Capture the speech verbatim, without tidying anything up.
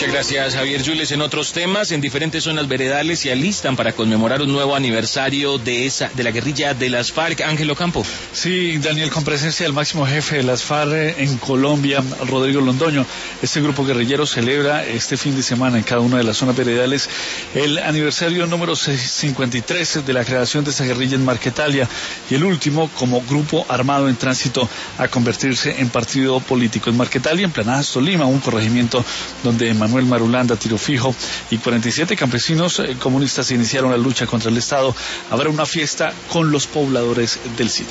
Muchas gracias, Javier Yules. En otros temas, en diferentes zonas veredales se alistan para conmemorar un nuevo aniversario de esa de la guerrilla de las FARC. Ángelo Campo. Sí, Daniel, con presencia del máximo jefe de las FARC en Colombia, Rodrigo Londoño. Este grupo guerrillero celebra este fin de semana en cada una de las zonas veredales el aniversario número cincuenta y tres de la creación de esta guerrilla en Marquetalia y el último como grupo armado en tránsito a convertirse en partido político. En Marquetalia, en Planadas, Tolima, un corregimiento donde Manuel Marulanda, Tiro Fijo y cuarenta y siete campesinos eh, comunistas iniciaron la lucha contra el Estado. Habrá una fiesta con los pobladores del sitio.